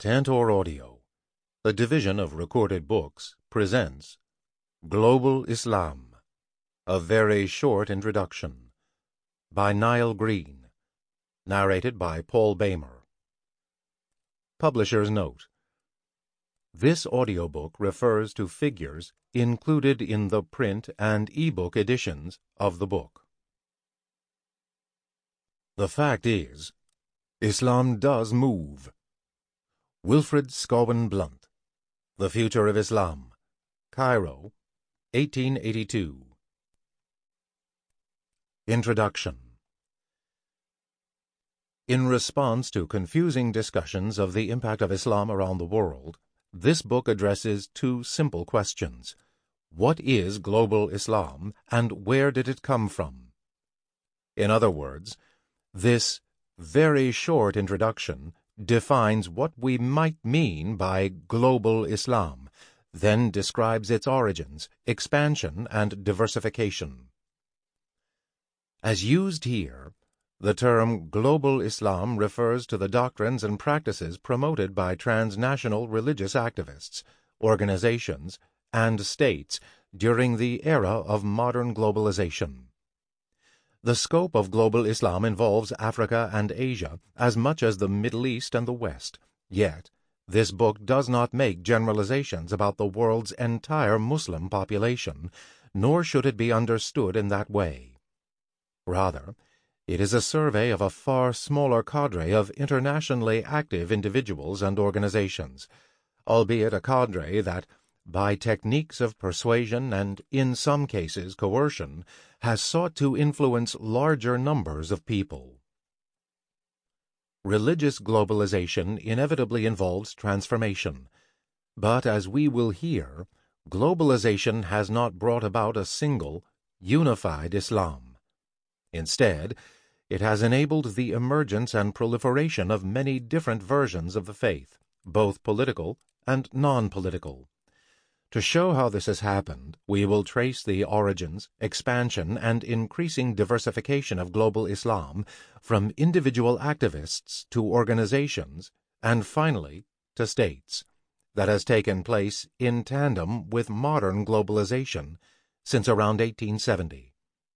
Tantor Audio, a division of Recorded Books, presents Global Islam, a very short introduction, by Niall Green, narrated by Paul Bamer. Publisher's note: this audiobook refers to figures included in the print and e-book editions of the book. The fact is, Islam does move. Wilfred Scowen Blunt, The Future of Islam, Cairo, 1882. Introduction. In response to confusing discussions of the impact of Islam around the world, this book addresses two simple questions. What is global Islam, and where did it come from? In other words, this very short introduction defines what we might mean by global Islam, then describes its origins, expansion, and diversification. As used here, the term global Islam refers to the doctrines and practices promoted by transnational religious activists, organizations, and states during the era of modern globalization. The scope of global Islam involves Africa and Asia as much as the Middle East and the West. Yet, this book does not make generalizations about the world's entire Muslim population, nor should it be understood in that way. Rather, it is a survey of a far smaller cadre of internationally active individuals and organizations, albeit a cadre that, by techniques of persuasion and, in some cases, coercion, has sought to influence larger numbers of people. Religious globalization inevitably involves transformation, but as we will hear, globalization has not brought about a single, unified Islam. Instead, it has enabled the emergence and proliferation of many different versions of the faith, both political and non-political. To show how this has happened, we will trace the origins, expansion, and increasing diversification of global Islam from individual activists to organizations, and finally to states, that has taken place in tandem with modern globalization since around 1870.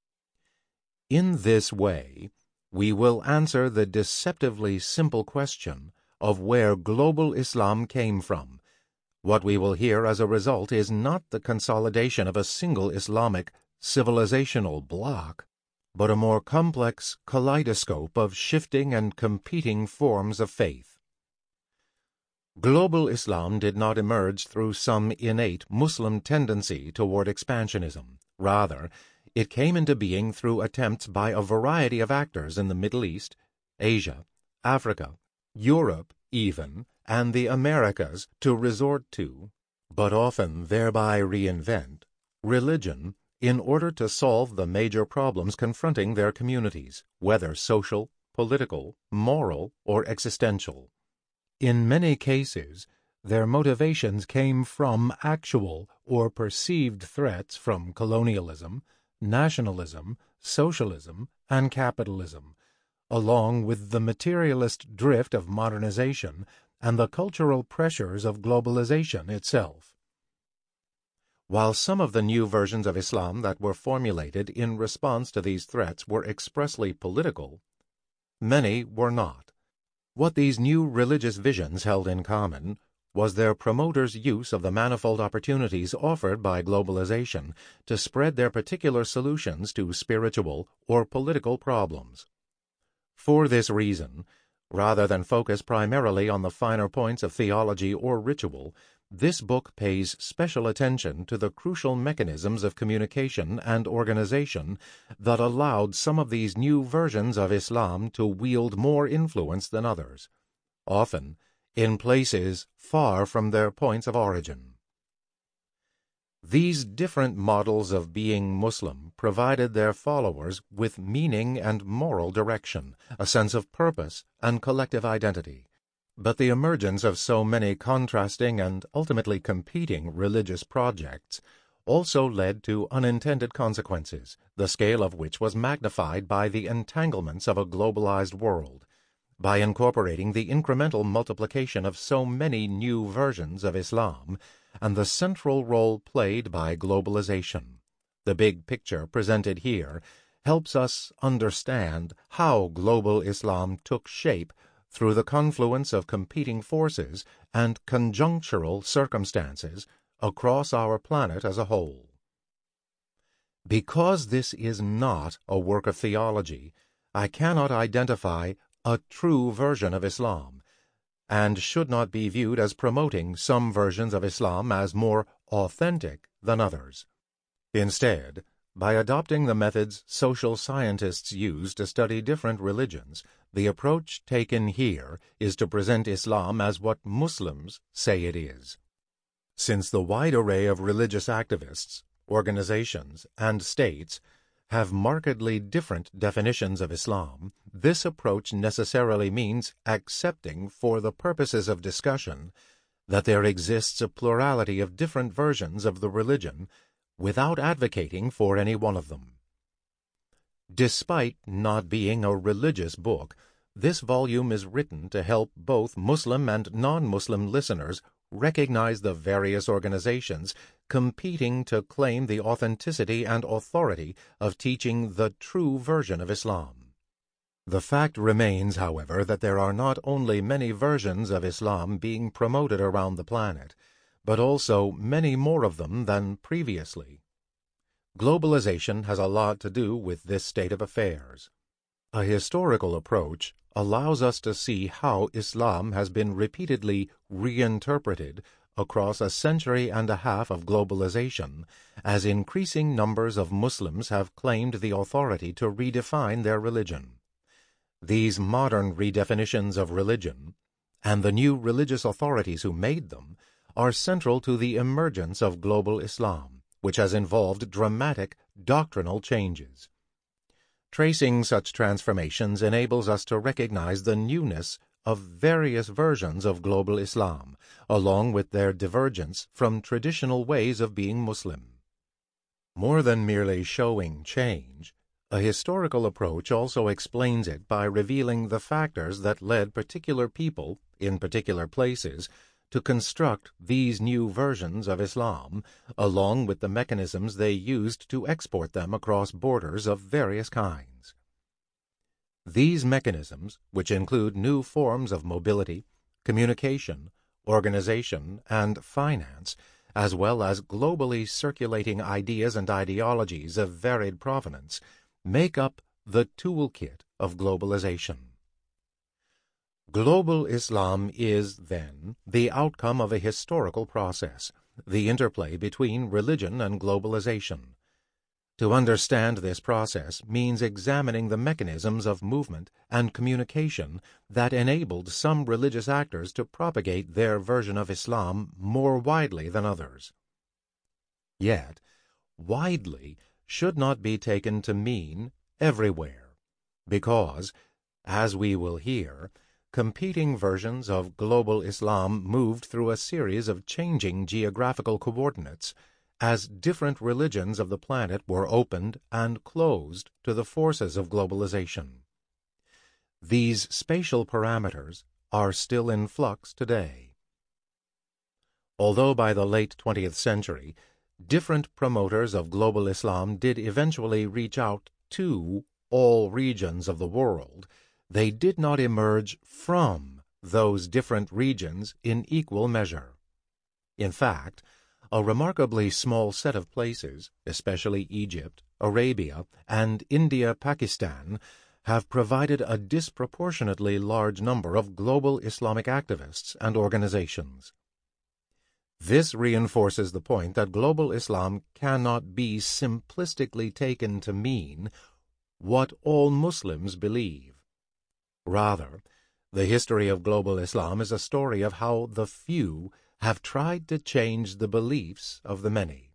In this way, we will answer the deceptively simple question of where global Islam came from. What we will hear as a result is not the consolidation of a single Islamic civilizational bloc, but a more complex kaleidoscope of shifting and competing forms of faith. Global Islam did not emerge through some innate Muslim tendency toward expansionism. Rather, it came into being through attempts by a variety of actors in the Middle East, Asia, Africa, Europe even, and the Americas to resort to, but often thereby reinvent, religion in order to solve the major problems confronting their communities, whether social, political, moral, or existential. In many cases, their motivations came from actual or perceived threats from colonialism, nationalism, socialism, and capitalism, along with the materialist drift of modernization and the cultural pressures of globalization itself. While some of the new versions of Islam that were formulated in response to these threats were expressly political, many were not. What these new religious visions held in common was their promoters' use of the manifold opportunities offered by globalization to spread their particular solutions to spiritual or political problems. For this reason, rather than focus primarily on the finer points of theology or ritual, this book pays special attention to the crucial mechanisms of communication and organization that allowed some of these new versions of Islam to wield more influence than others, often in places far from their points of origin. These different models of being Muslim provided their followers with meaning and moral direction, a sense of purpose and collective identity. But the emergence of so many contrasting and ultimately competing religious projects also led to unintended consequences, the scale of which was magnified by the entanglements of a globalized world, by incorporating the incremental multiplication of so many new versions of Islam and the central role played by globalization. The big picture presented here helps us understand how global Islam took shape through the confluence of competing forces and conjunctural circumstances across our planet as a whole. Because this is not a work of theology, I cannot identify a true version of Islam, and should not be viewed as promoting some versions of Islam as more authentic than others. Instead, by adopting the methods social scientists use to study different religions, the approach taken here is to present Islam as what Muslims say it is. Since the wide array of religious activists, organizations, and states have markedly different definitions of Islam, this approach necessarily means accepting, for the purposes of discussion, that there exists a plurality of different versions of the religion without advocating for any one of them. Despite not being a religious book, this volume is written to help both Muslim and non-Muslim listeners recognize the various organizations competing to claim the authenticity and authority of teaching the true version of Islam. The fact remains, however, that there are not only many versions of Islam being promoted around the planet, but also many more of them than previously. Globalization has a lot to do with this state of affairs. A historical approach allows us to see how Islam has been repeatedly reinterpreted across a century and a half of globalization, as increasing numbers of Muslims have claimed the authority to redefine their religion. These modern redefinitions of religion, and the new religious authorities who made them, are central to the emergence of global Islam, which has involved dramatic doctrinal changes. Tracing such transformations enables us to recognize the newness of various versions of global Islam, along with their divergence from traditional ways of being Muslim. More than merely showing change, a historical approach also explains it by revealing the factors that led particular people, in particular places, to construct these new versions of Islam, along with the mechanisms they used to export them across borders of various kinds. These mechanisms, which include new forms of mobility, communication, organization, and finance, as well as globally circulating ideas and ideologies of varied provenance, make up the toolkit of globalization. Global Islam is, then, the outcome of a historical process, the interplay between religion and globalization. To understand this process means examining the mechanisms of movement and communication that enabled some religious actors to propagate their version of Islam more widely than others. Yet, widely should not be taken to mean everywhere, because, as we will hear, competing versions of global Islam moved through a series of changing geographical coordinates as different religions of the planet were opened and closed to the forces of globalization. These spatial parameters are still in flux today. Although by the late 20th century, different promoters of global Islam did eventually reach out to all regions of the world, they did not emerge from those different regions in equal measure. In fact, a remarkably small set of places, especially Egypt, Arabia, and India-Pakistan, have provided a disproportionately large number of global Islamic activists and organizations. This reinforces the point that global Islam cannot be simplistically taken to mean what all Muslims believe. Rather, the history of global Islam is a story of how the few have tried to change the beliefs of the many.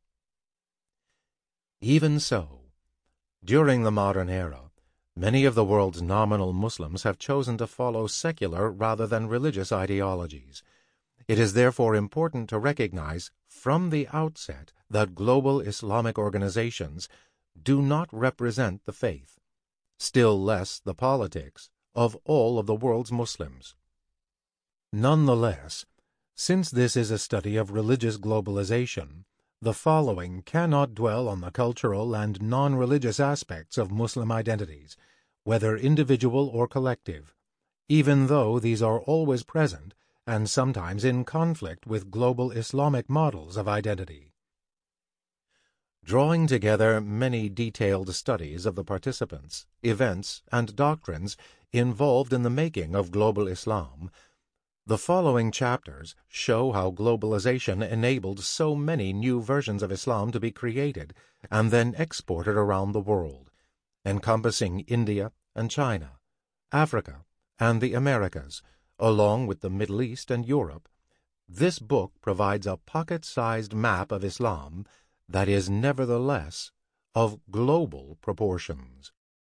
Even so, during the modern era, many of the world's nominal Muslims have chosen to follow secular rather than religious ideologies. It is therefore important to recognize from the outset that global Islamic organizations do not represent the faith, still less the politics, of all of the world's Muslims. Nonetheless, since this is a study of religious globalization, the following cannot dwell on the cultural and non-religious aspects of Muslim identities, whether individual or collective, even though these are always present and sometimes in conflict with global Islamic models of identity. Drawing together many detailed studies of the participants, events, and doctrines involved in the making of global Islam, the following chapters show how globalization enabled so many new versions of Islam to be created and then exported around the world, encompassing India and China, Africa, and the Americas, along with the Middle East and Europe. This book provides a pocket-sized map of Islam that is nevertheless of global proportions.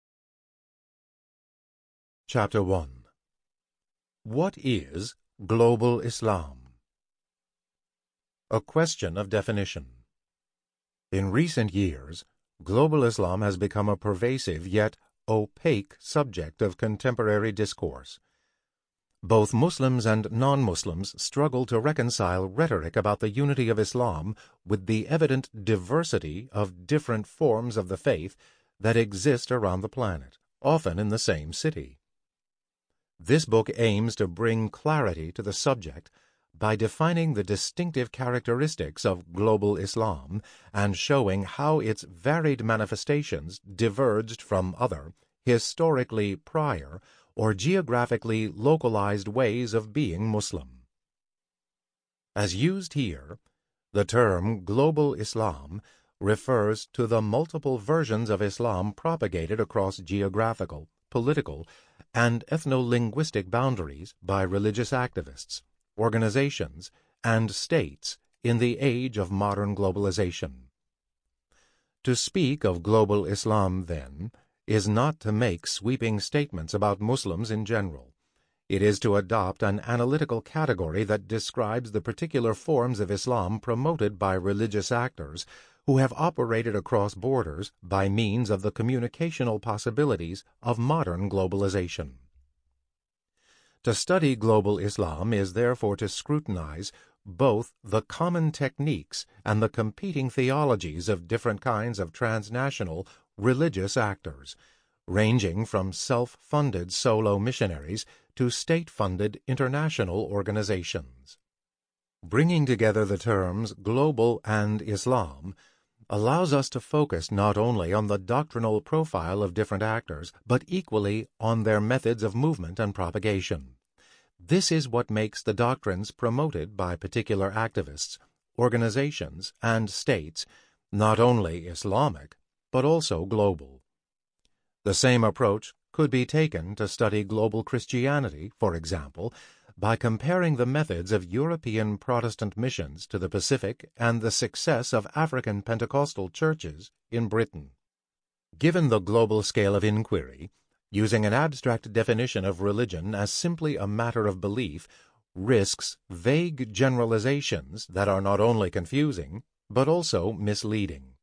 Chapter 1. What is global Islam? A question of definition. In recent years, global Islam has become a pervasive yet opaque subject of contemporary discourse. Both Muslims and non-Muslims struggle to reconcile rhetoric about the unity of Islam with the evident diversity of different forms of the faith that exist around the planet, often in the same city. This book aims to bring clarity to the subject by defining the distinctive characteristics of global Islam and showing how its varied manifestations diverged from other, historically prior, or geographically localized ways of being Muslim. As used here, the term global Islam refers to the multiple versions of Islam propagated across geographical, political, and ethno-linguistic boundaries by religious activists, organizations, and states in the age of modern globalization. To speak of global Islam, then, is not to make sweeping statements about Muslims in general. It is to adopt an analytical category that describes the particular forms of Islam promoted by religious actors who have operated across borders by means of the communicational possibilities of modern globalization. To study global Islam is therefore to scrutinize both the common techniques and the competing theologies of different kinds of transnational religious actors, ranging from self-funded solo missionaries to state-funded international organizations. Bringing together the terms global and Islam allows us to focus not only on the doctrinal profile of different actors, but equally on their methods of movement and propagation. This is what makes the doctrines promoted by particular activists, organizations, and states not only Islamic, but also global. The same approach could be taken to study global Christianity, for example, by comparing the methods of European Protestant missions to the Pacific and the success of African Pentecostal churches in Britain. Given the global scale of inquiry, using an abstract definition of religion as simply a matter of belief risks vague generalizations that are not only confusing, but also misleading.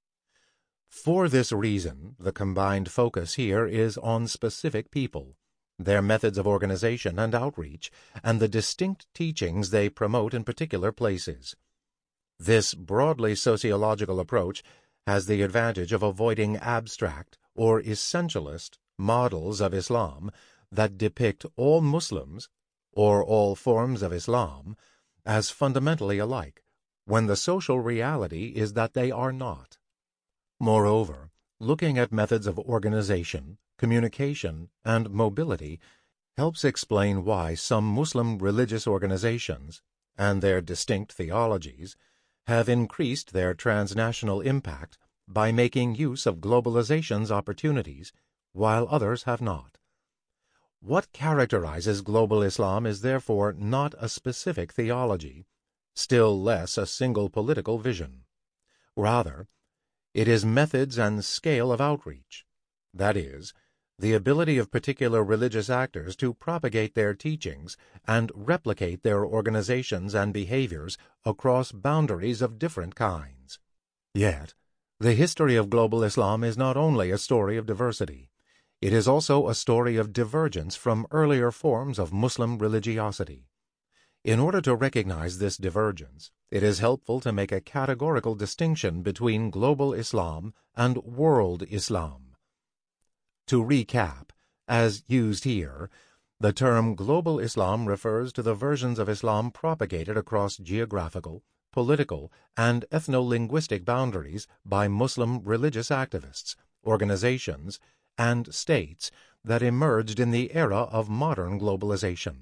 For this reason, the combined focus here is on specific people, their methods of organization and outreach, and the distinct teachings they promote in particular places. This broadly sociological approach has the advantage of avoiding abstract or essentialist models of Islam that depict all Muslims, or all forms of Islam, as fundamentally alike, when the social reality is that they are not. Moreover, looking at methods of organization, communication, and mobility helps explain why some Muslim religious organizations, and their distinct theologies, have increased their transnational impact by making use of globalization's opportunities, while others have not. What characterizes global Islam is therefore not a specific theology, still less a single political vision. Rather, it is methods and scale of outreach, that is, the ability of particular religious actors to propagate their teachings and replicate their organizations and behaviors across boundaries of different kinds. Yet, the history of global Islam is not only a story of diversity. It is also a story of divergence from earlier forms of Muslim religiosity. In order to recognize this divergence, it is helpful to make a categorical distinction between global Islam and world Islam. To recap, as used here, the term global Islam refers to the versions of Islam propagated across geographical, political, and ethno-linguistic boundaries by Muslim religious activists, organizations, and states that emerged in the era of modern globalization.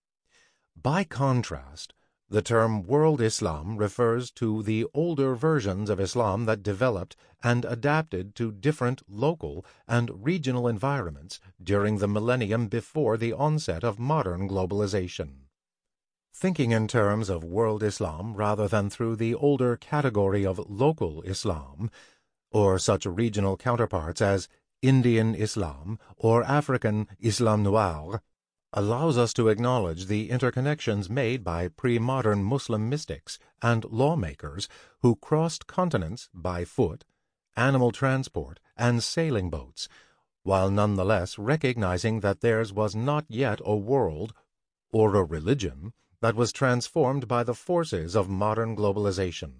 By contrast, the term world Islam refers to the older versions of Islam that developed and adapted to different local and regional environments during the millennium before the onset of modern globalization. Thinking in terms of world Islam rather than through the older category of local Islam, or such regional counterparts as Indian Islam or African Islam Noir, allows us to acknowledge the interconnections made by pre-modern Muslim mystics and lawmakers who crossed continents by foot, animal transport, and sailing boats, while nonetheless recognizing that theirs was not yet a world or a religion that was transformed by the forces of modern globalization.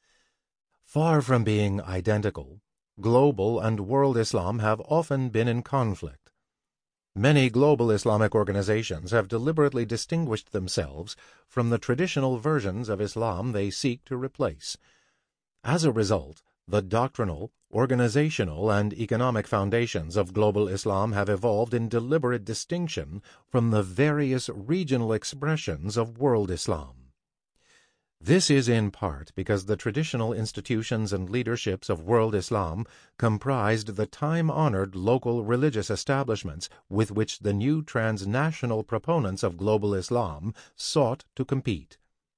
Far from being identical, global and world Islam have often been in conflict. Many global Islamic organizations have deliberately distinguished themselves from the traditional versions of Islam they seek to replace. As a result, the doctrinal, organizational, and economic foundations of global Islam have evolved in deliberate distinction from the various regional expressions of world Islam. This is in part because the traditional institutions and leaderships of world Islam comprised the time-honored local religious establishments with which the new transnational proponents of global Islam sought to compete.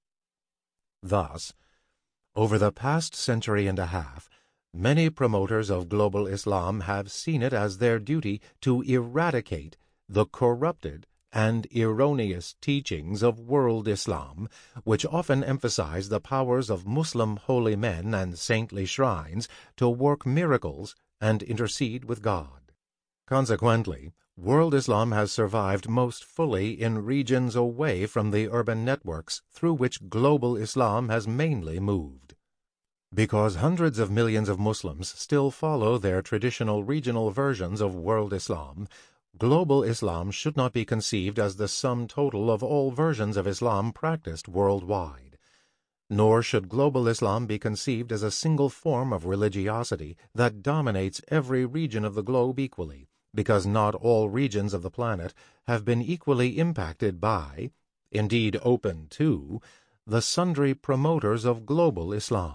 Thus, over the past century and a half, many promoters of global Islam have seen it as their duty to eradicate the corrupted and erroneous teachings of world Islam, which often emphasize the powers of Muslim holy men and saintly shrines to work miracles and intercede with God. Consequently, world Islam has survived most fully in regions away from the urban networks through which global Islam has mainly moved. Because hundreds of millions of Muslims still follow their traditional regional versions of world Islam, global Islam should not be conceived as the sum total of all versions of Islam practiced worldwide. Nor should global Islam be conceived as a single form of religiosity that dominates every region of the globe equally, because not all regions of the planet have been equally impacted by, indeed open to, the sundry promoters of global Islam.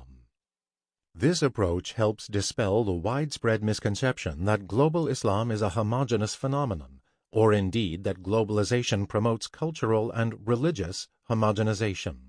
This approach helps dispel the widespread misconception that global Islam is a homogeneous phenomenon, or indeed that globalization promotes cultural and religious homogenization.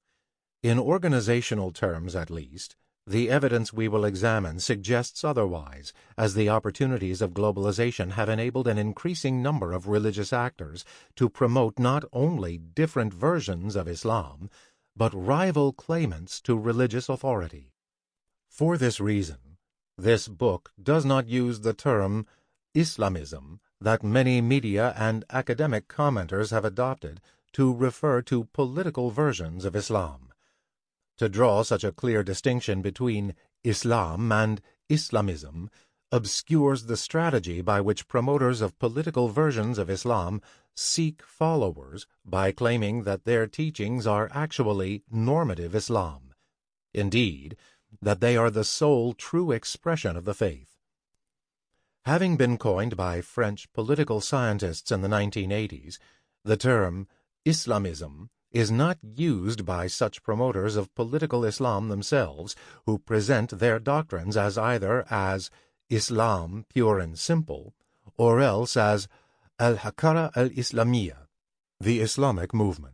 In organizational terms, at least, the evidence we will examine suggests otherwise, as the opportunities of globalization have enabled an increasing number of religious actors to promote not only different versions of Islam, but rival claimants to religious authority. For this reason, this book does not use the term Islamism that many media and academic commenters have adopted to refer to political versions of Islam. To draw such a clear distinction between Islam and Islamism obscures the strategy by which promoters of political versions of Islam seek followers by claiming that their teachings are actually normative Islam. Indeed, that they are the sole true expression of the faith. Having been coined by French political scientists in the 1980s, the term Islamism is not used by such promoters of political Islam themselves, who present their doctrines as either as Islam pure and simple, or else as al-Hakara al-Islamiyya, the Islamic movement.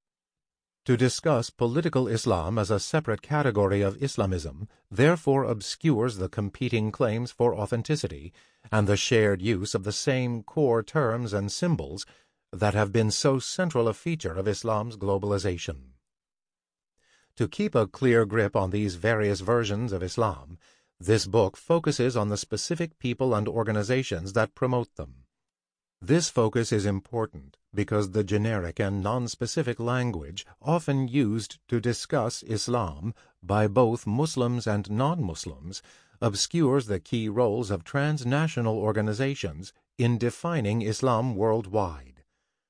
To discuss political Islam as a separate category of Islamism therefore obscures the competing claims for authenticity and the shared use of the same core terms and symbols that have been so central a feature of Islam's globalization. To keep a clear grip on these various versions of Islam, This book focuses on the specific people and organizations that promote them. This focus is important because the generic and non-specific language often used to discuss Islam by both Muslims and non-Muslims obscures the key roles of transnational organizations in defining Islam worldwide.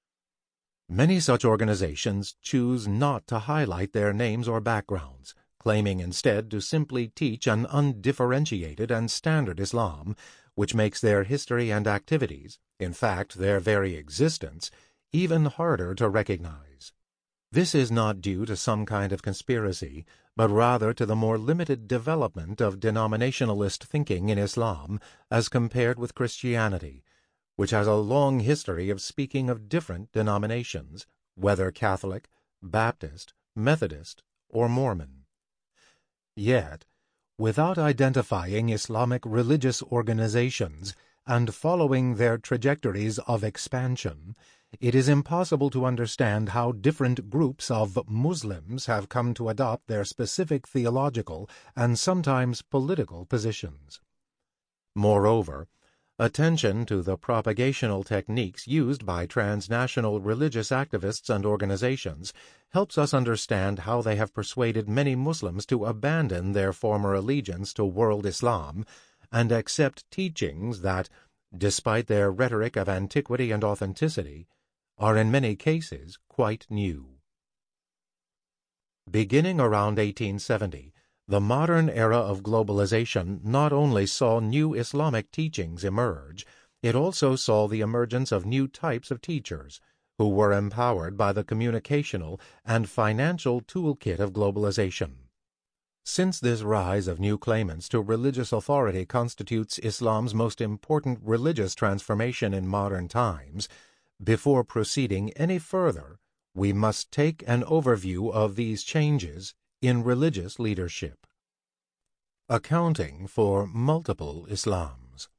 Many such organizations choose not to highlight their names or backgrounds, claiming instead to simply teach an undifferentiated and standard Islam, which makes their history and activities, in fact their very existence, even harder to recognize. This is not due to some kind of conspiracy, but rather to the more limited development of denominationalist thinking in Islam as compared with Christianity, which has a long history of speaking of different denominations, whether Catholic, Baptist, Methodist, or Mormon. Yet, without identifying Islamic religious organizations and following their trajectories of expansion, it is impossible to understand how different groups of Muslims have come to adopt their specific theological and sometimes political positions. Moreover, attention to the propagational techniques used by transnational religious activists and organizations helps us understand how they have persuaded many Muslims to abandon their former allegiance to world Islam and accept teachings that, despite their rhetoric of antiquity and authenticity, are in many cases quite new. Beginning around 1870, the modern era of globalization not only saw new Islamic teachings emerge, it also saw the emergence of new types of teachers who were empowered by the communicational and financial toolkit of globalization. Since this rise of new claimants to religious authority constitutes Islam's most important religious transformation in modern times, before proceeding any further, we must take an overview of these changes in religious leadership. Accounting for multiple Islams.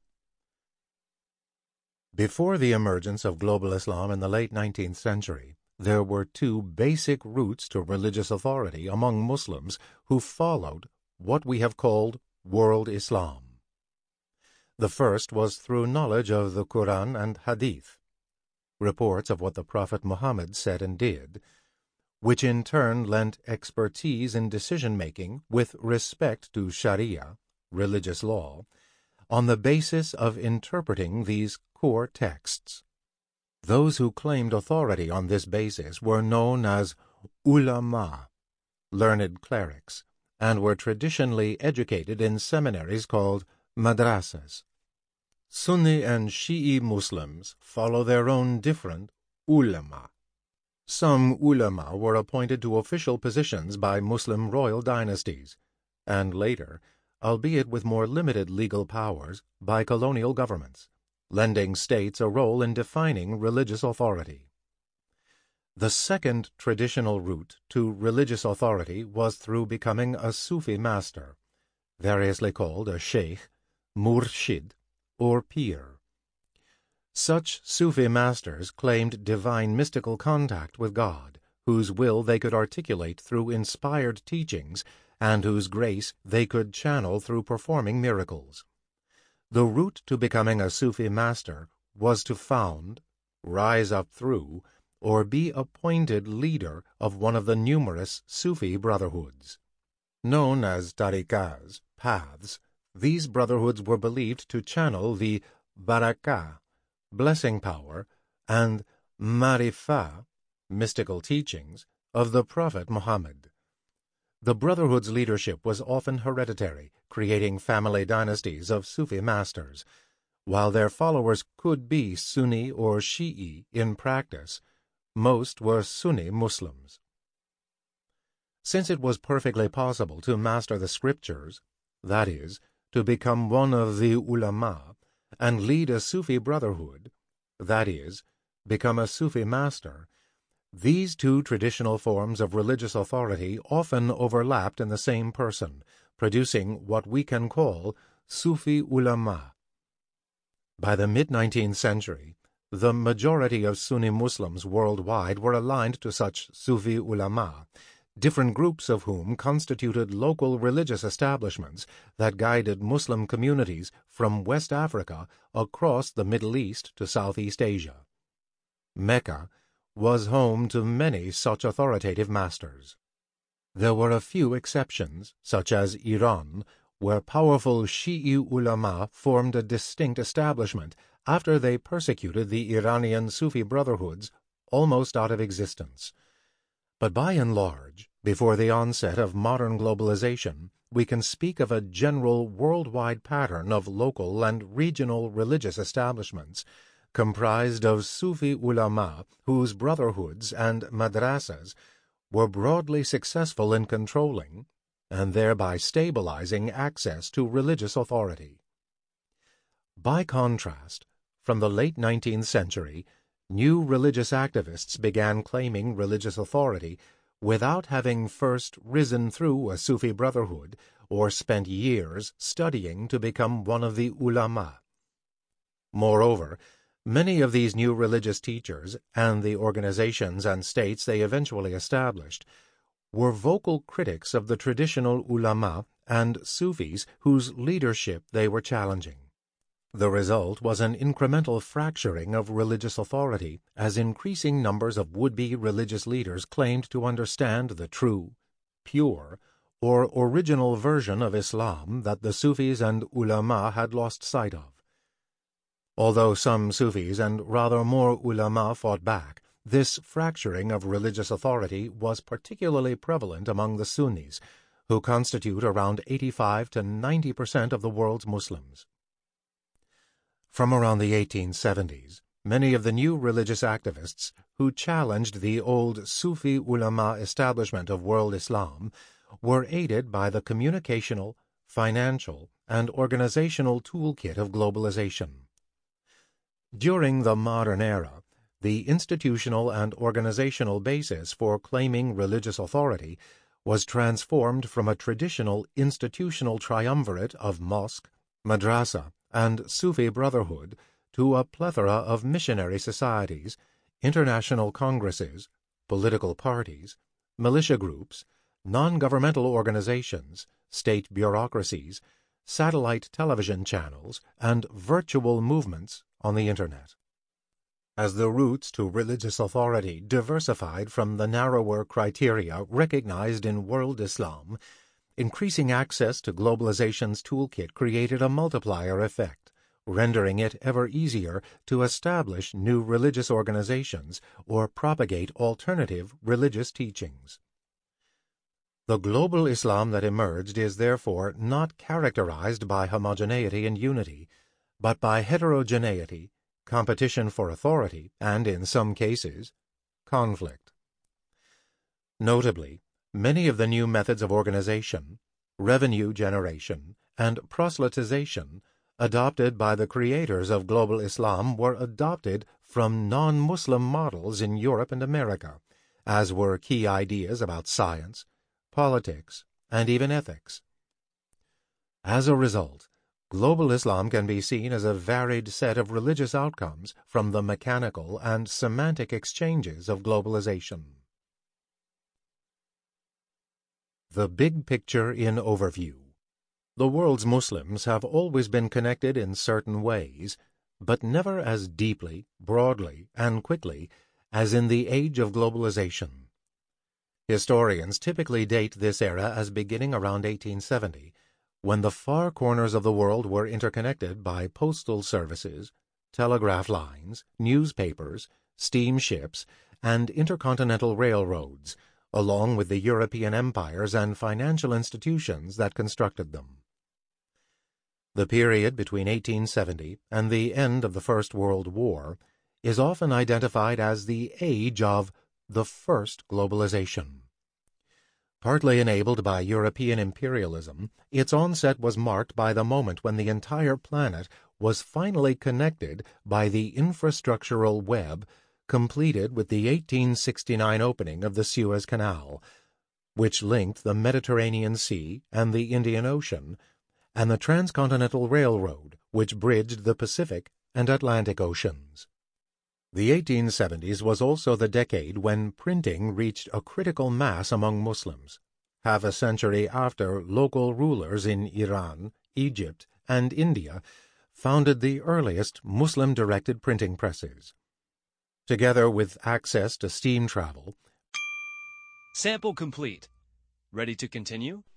Before the emergence of global Islam in the late 19th century, there were two basic routes to religious authority among Muslims who followed what we have called world Islam. The first was through knowledge of the Quran and Hadith, reports of what the Prophet Muhammad said and did, which in turn lent expertise in decision-making with respect to Sharia, religious law, on the basis of interpreting these core texts. Those who claimed authority on this basis were known as ulama, learned clerics, and were traditionally educated in seminaries called madrasas. Sunni and Shi'i Muslims follow their own different ulama. Some ulama were appointed to official positions by Muslim royal dynasties, and later, albeit with more limited legal powers, by colonial governments, lending states a role in defining religious authority. The second traditional route to religious authority was through becoming a Sufi master, variously called a sheikh, murshid, or pir. Such Sufi masters claimed divine mystical contact with God, whose will they could articulate through inspired teachings and whose grace they could channel through performing miracles. The route to becoming a Sufi master was to found, rise up through, or be appointed leader of one of the numerous Sufi brotherhoods. Known as tariqas, paths, these brotherhoods were believed to channel the barakah, blessing power, and marifah, mystical teachings, of the Prophet Muhammad. The brotherhood's leadership was often hereditary, creating family dynasties of Sufi masters. While their followers could be Sunni or Shi'i in practice, most were Sunni Muslims. Since it was perfectly possible to master the scriptures, that is, to become one of the ulama, and lead a Sufi brotherhood, that is, become a Sufi master, these two traditional forms of religious authority often overlapped in the same person, producing what we can call Sufi ulama. By the mid-19th century, the majority of Sunni Muslims worldwide were aligned to such Sufi ulama, different groups of whom constituted local religious establishments that guided Muslim communities from West Africa across the Middle East to Southeast Asia. Mecca was home to many such authoritative masters. There were a few exceptions, such as Iran, where powerful Shi'i ulama formed a distinct establishment after they persecuted the Iranian Sufi brotherhoods almost out of existence. But by and large, before the onset of modern globalization, we can speak of a general worldwide pattern of local and regional religious establishments comprised of Sufi ulama whose brotherhoods and madrasas were broadly successful in controlling and thereby stabilizing access to religious authority. By contrast, from the late 19th century, new religious activists began claiming religious authority without having first risen through a Sufi brotherhood or spent years studying to become one of the ulama. Moreover, many of these new religious teachers and the organizations and states they eventually established were vocal critics of the traditional ulama and Sufis whose leadership they were challenging. The result was an incremental fracturing of religious authority as increasing numbers of would-be religious leaders claimed to understand the true, pure, or original version of Islam that the Sufis and ulama had lost sight of. Although some Sufis and rather more ulama fought back, this fracturing of religious authority was particularly prevalent among the Sunnis, who constitute around 85 to 90% of the world's Muslims. From around the 1870s, many of the new religious activists who challenged the old Sufi ulama establishment of world Islam were aided by the communicational, financial, and organizational toolkit of globalization. During the modern era, the institutional and organizational basis for claiming religious authority was transformed from a traditional institutional triumvirate of mosque, madrasa, and Sufi brotherhood to a plethora of missionary societies, international congresses, political parties, militia groups, non-governmental organizations, state bureaucracies, satellite television channels, and virtual movements on the Internet. As the routes to religious authority diversified from the narrower criteria recognized in world Islam, increasing access to globalization's toolkit created a multiplier effect, rendering it ever easier to establish new religious organizations or propagate alternative religious teachings. The global Islam that emerged is therefore not characterized by homogeneity and unity, but by heterogeneity, competition for authority, and, in some cases, conflict. Notably, many of the new methods of organization, revenue generation, and proselytization adopted by the creators of global Islam were adopted from non-Muslim models in Europe and America, as were key ideas about science, politics, and even ethics. As a result, global Islam can be seen as a varied set of religious outcomes from the mechanical and semantic exchanges of globalization. The big picture in overview. The world's Muslims have always been connected in certain ways, but never as deeply, broadly, and quickly as in the age of globalization. Historians typically date this era as beginning around 1870, when the far corners of the world were interconnected by postal services, telegraph lines, newspapers, steamships, and intercontinental railroads, along with the European empires and financial institutions that constructed them. The period between 1870 and the end of the First World War is often identified as the age of the first globalization. Partly enabled by European imperialism, its onset was marked by the moment when the entire planet was finally connected by the infrastructural web completed with the 1869 opening of the Suez Canal, which linked the Mediterranean Sea and the Indian Ocean, and the Transcontinental Railroad, which bridged the Pacific and Atlantic Oceans. The 1870s was also the decade when printing reached a critical mass among Muslims. Half a century after, local rulers in Iran, Egypt, and India founded the earliest Muslim-directed printing presses. Together with access to steam travel, Sample complete. Ready to continue?